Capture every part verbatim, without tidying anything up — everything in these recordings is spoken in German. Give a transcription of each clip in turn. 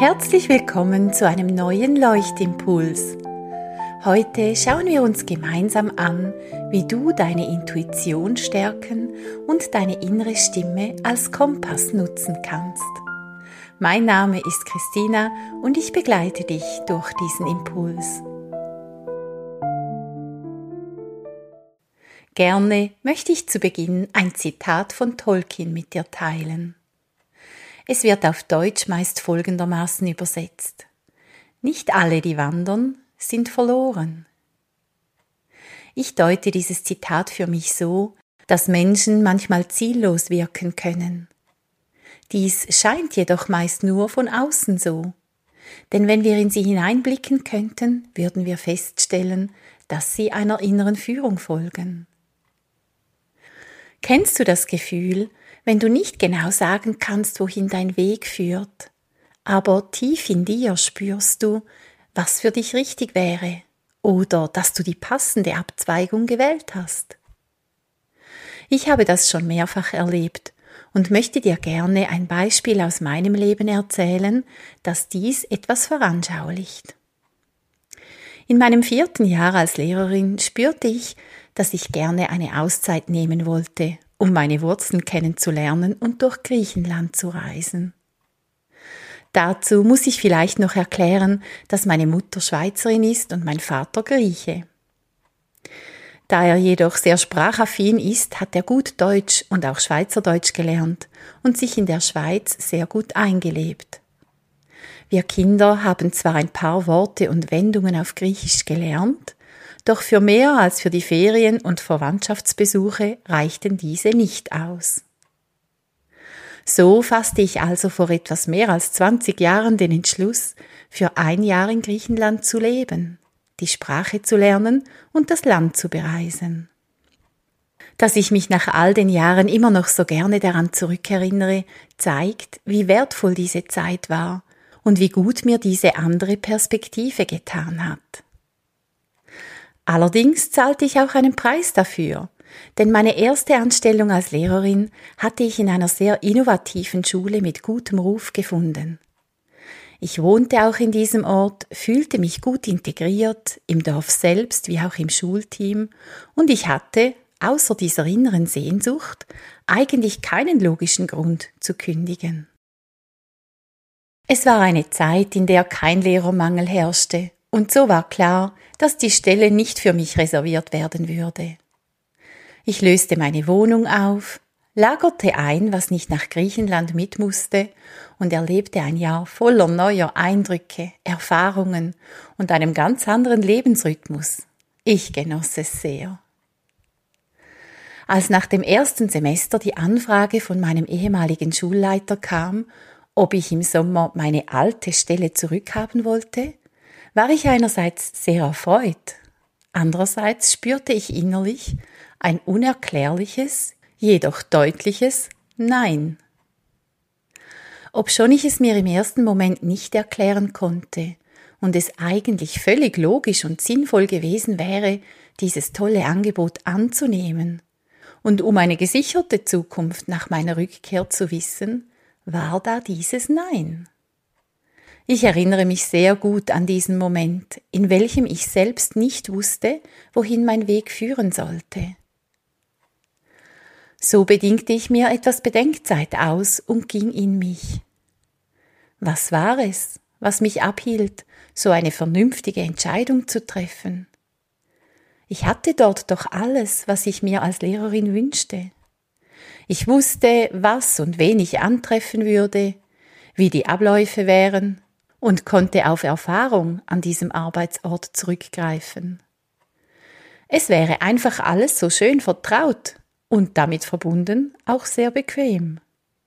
Herzlich willkommen zu einem neuen Leuchtimpuls. Heute schauen wir uns gemeinsam an, wie du deine Intuition stärken und deine innere Stimme als Kompass nutzen kannst. Mein Name ist Christina und ich begleite dich durch diesen Impuls. Gerne möchte ich zu Beginn ein Zitat von Tolkien mit dir teilen. Es wird auf Deutsch meist folgendermaßen übersetzt: Nicht alle, die wandern, sind verloren. Ich deute dieses Zitat für mich so, dass Menschen manchmal ziellos wirken können. Dies scheint jedoch meist nur von außen so, denn wenn wir in sie hineinblicken könnten, würden wir feststellen, dass sie einer inneren Führung folgen. Kennst du das Gefühl, wenn du nicht genau sagen kannst, wohin dein Weg führt, aber tief in dir spürst du, was für dich richtig wäre oder dass du die passende Abzweigung gewählt hast? Ich habe das schon mehrfach erlebt und möchte dir gerne ein Beispiel aus meinem Leben erzählen, das dies etwas veranschaulicht. In meinem vierten Jahr als Lehrerin spürte ich, dass ich gerne eine Auszeit nehmen wollte, um meine Wurzeln kennenzulernen und durch Griechenland zu reisen. Dazu muss ich vielleicht noch erklären, dass meine Mutter Schweizerin ist und mein Vater Grieche. Da er jedoch sehr sprachaffin ist, hat er gut Deutsch und auch Schweizerdeutsch gelernt und sich in der Schweiz sehr gut eingelebt. Wir Kinder haben zwar ein paar Worte und Wendungen auf Griechisch gelernt, doch für mehr als für die Ferien und Verwandtschaftsbesuche reichten diese nicht aus. So fasste ich also vor etwas mehr als zwanzig Jahren den Entschluss, für ein Jahr in Griechenland zu leben, die Sprache zu lernen und das Land zu bereisen. Dass ich mich nach all den Jahren immer noch so gerne daran zurückerinnere, zeigt, wie wertvoll diese Zeit war und wie gut mir diese andere Perspektive getan hat. Allerdings zahlte ich auch einen Preis dafür, denn meine erste Anstellung als Lehrerin hatte ich in einer sehr innovativen Schule mit gutem Ruf gefunden. Ich wohnte auch in diesem Ort, fühlte mich gut integriert, im Dorf selbst wie auch im Schulteam, und ich hatte, außer dieser inneren Sehnsucht, eigentlich keinen logischen Grund zu kündigen. Es war eine Zeit, in der kein Lehrermangel herrschte, und so war klar, dass die Stelle nicht für mich reserviert werden würde. Ich löste meine Wohnung auf, lagerte ein, was nicht nach Griechenland mit musste, und erlebte ein Jahr voller neuer Eindrücke, Erfahrungen und einem ganz anderen Lebensrhythmus. Ich genoss es sehr. Als nach dem ersten Semester die Anfrage von meinem ehemaligen Schulleiter kam, ob ich im Sommer meine alte Stelle zurückhaben wollte, war ich einerseits sehr erfreut, andererseits spürte ich innerlich ein unerklärliches, jedoch deutliches Nein. Obschon ich es mir im ersten Moment nicht erklären konnte und es eigentlich völlig logisch und sinnvoll gewesen wäre, dieses tolle Angebot anzunehmen und um eine gesicherte Zukunft nach meiner Rückkehr zu wissen, war da dieses Nein. Ich erinnere mich sehr gut an diesen Moment, in welchem ich selbst nicht wusste, wohin mein Weg führen sollte. So bedingte ich mir etwas Bedenkzeit aus und ging in mich. Was war es, was mich abhielt, so eine vernünftige Entscheidung zu treffen? Ich hatte dort doch alles, was ich mir als Lehrerin wünschte. Ich wusste, was und wen ich antreffen würde, wie die Abläufe wären, und konnte auf Erfahrung an diesem Arbeitsort zurückgreifen. Es wäre einfach alles so schön vertraut und damit verbunden auch sehr bequem.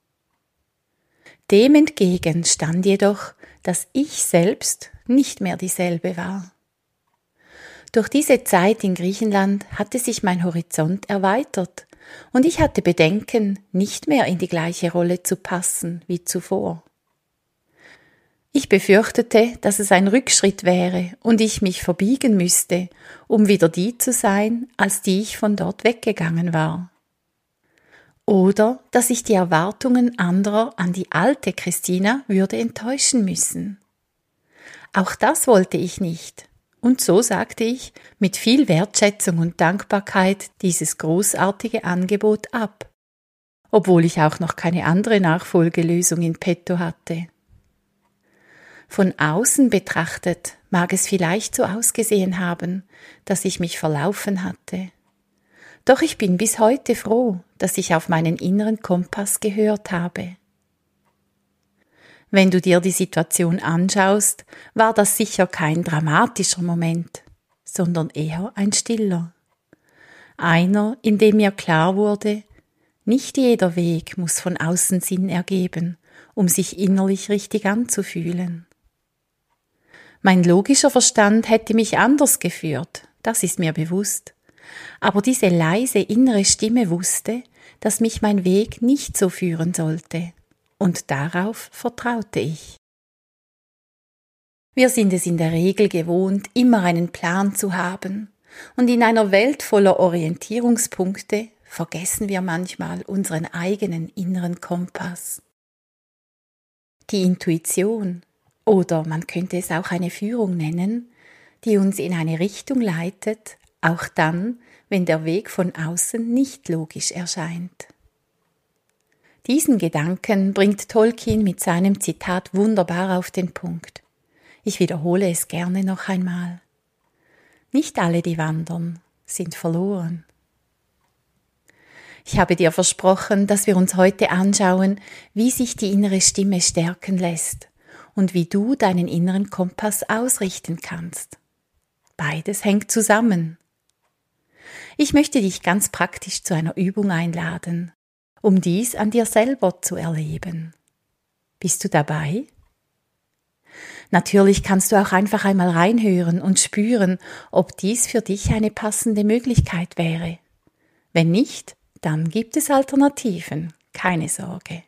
Dem entgegen stand jedoch, dass ich selbst nicht mehr dieselbe war. Durch diese Zeit in Griechenland hatte sich mein Horizont erweitert und ich hatte Bedenken, nicht mehr in die gleiche Rolle zu passen wie zuvor. Ich befürchtete, dass es ein Rückschritt wäre und ich mich verbiegen müsste, um wieder die zu sein, als die ich von dort weggegangen war. Oder dass ich die Erwartungen anderer an die alte Christina würde enttäuschen müssen. Auch das wollte ich nicht. Und so sagte ich mit viel Wertschätzung und Dankbarkeit dieses großartige Angebot ab, obwohl ich auch noch keine andere Nachfolgelösung in petto hatte. Von außen betrachtet mag es vielleicht so ausgesehen haben, dass ich mich verlaufen hatte. Doch ich bin bis heute froh, dass ich auf meinen inneren Kompass gehört habe. Wenn du dir die Situation anschaust, war das sicher kein dramatischer Moment, sondern eher ein stiller. Einer, in dem mir klar wurde, nicht jeder Weg muss von außen Sinn ergeben, um sich innerlich richtig anzufühlen. Mein logischer Verstand hätte mich anders geführt, das ist mir bewusst. Aber diese leise innere Stimme wusste, dass mich mein Weg nicht so führen sollte. Und darauf vertraute ich. Wir sind es in der Regel gewohnt, immer einen Plan zu haben. Und in einer Welt voller Orientierungspunkte vergessen wir manchmal unseren eigenen inneren Kompass. Die Intuition, oder man könnte es auch eine Führung nennen, die uns in eine Richtung leitet, auch dann, wenn der Weg von außen nicht logisch erscheint. Diesen Gedanken bringt Tolkien mit seinem Zitat wunderbar auf den Punkt. Ich wiederhole es gerne noch einmal. Nicht alle, die wandern, sind verloren. Ich habe dir versprochen, dass wir uns heute anschauen, wie sich die innere Stimme stärken lässt und wie du deinen inneren Kompass ausrichten kannst. Beides hängt zusammen. Ich möchte dich ganz praktisch zu einer Übung einladen, um dies an dir selber zu erleben. Bist du dabei? Natürlich kannst du auch einfach einmal reinhören und spüren, ob dies für dich eine passende Möglichkeit wäre. Wenn nicht, dann gibt es Alternativen, keine Sorge.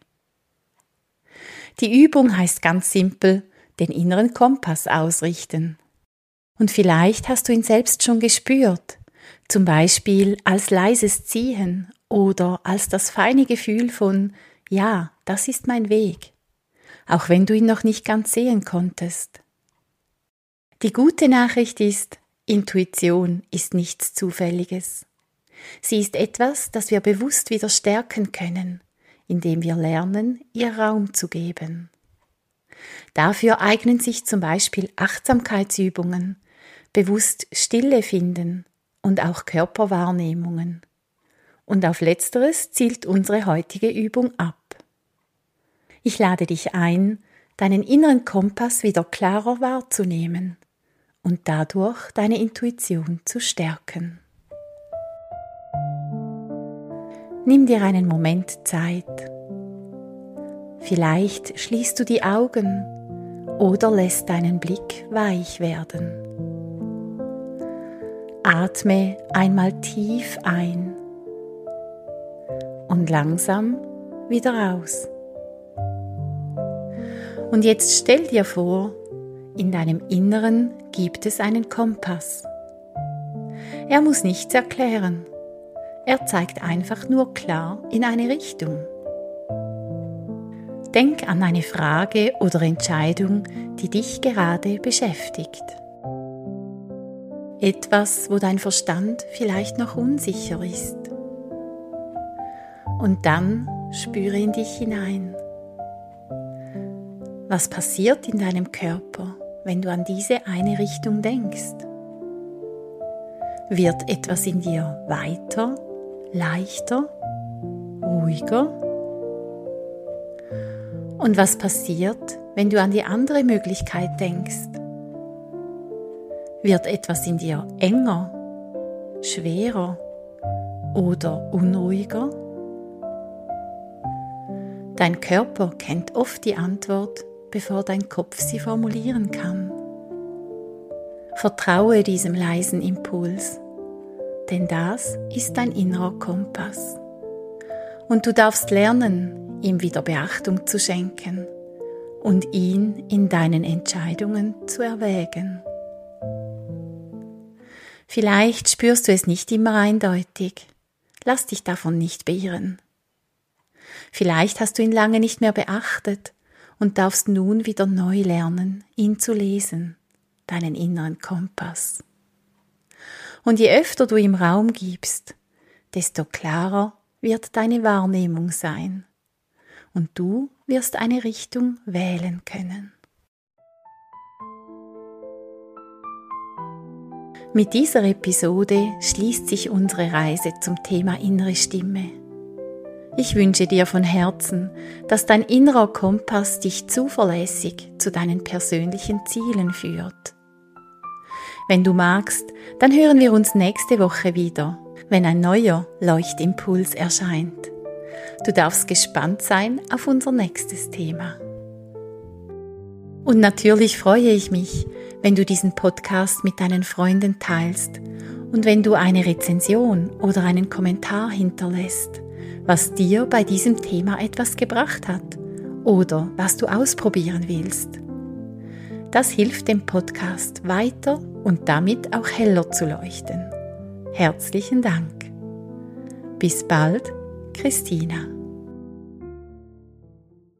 Die Übung heißt ganz simpel, den inneren Kompass ausrichten. Und vielleicht hast du ihn selbst schon gespürt, zum Beispiel als leises Ziehen oder als das feine Gefühl von, ja, das ist mein Weg, auch wenn du ihn noch nicht ganz sehen konntest. Die gute Nachricht ist, Intuition ist nichts Zufälliges. Sie ist etwas, das wir bewusst wieder stärken können, indem wir lernen, ihr Raum zu geben. Dafür eignen sich zum Beispiel Achtsamkeitsübungen, bewusst Stille finden und auch Körperwahrnehmungen. Und auf Letzteres zielt unsere heutige Übung ab. Ich lade dich ein, deinen inneren Kompass wieder klarer wahrzunehmen und dadurch deine Intuition zu stärken. Nimm dir einen Moment Zeit. Vielleicht schließt du die Augen oder lässt deinen Blick weich werden. Atme einmal tief ein und langsam wieder aus. Und jetzt stell dir vor, in deinem Inneren gibt es einen Kompass. Er muss nichts erklären. Er zeigt einfach nur klar in eine Richtung. Denk an eine Frage oder Entscheidung, die dich gerade beschäftigt. Etwas, wo dein Verstand vielleicht noch unsicher ist. Und dann spüre in dich hinein. Was passiert in deinem Körper, wenn du an diese eine Richtung denkst? Wird etwas in dir weiter, leichter, ruhiger? Und was passiert, wenn du an die andere Möglichkeit denkst? Wird etwas in dir enger, schwerer oder unruhiger? Dein Körper kennt oft die Antwort, bevor dein Kopf sie formulieren kann. Vertraue diesem leisen Impuls, denn das ist dein innerer Kompass. Und du darfst lernen, ihm wieder Beachtung zu schenken und ihn in deinen Entscheidungen zu erwägen. Vielleicht spürst du es nicht immer eindeutig. Lass dich davon nicht beirren. Vielleicht hast du ihn lange nicht mehr beachtet und darfst nun wieder neu lernen, ihn zu lesen, deinen inneren Kompass. Und je öfter du ihm Raum gibst, desto klarer wird deine Wahrnehmung sein und du wirst eine Richtung wählen können. Mit dieser Episode schließt sich unsere Reise zum Thema innere Stimme. Ich wünsche dir von Herzen, dass dein innerer Kompass dich zuverlässig zu deinen persönlichen Zielen führt. Wenn du magst, dann hören wir uns nächste Woche wieder, wenn ein neuer Leuchtimpuls erscheint. Du darfst gespannt sein auf unser nächstes Thema. Und natürlich freue ich mich, wenn du diesen Podcast mit deinen Freunden teilst und wenn du eine Rezension oder einen Kommentar hinterlässt, was dir bei diesem Thema etwas gebracht hat oder was du ausprobieren willst. Das hilft dem Podcast weiter und damit auch heller zu leuchten. Herzlichen Dank. Bis bald, Christina.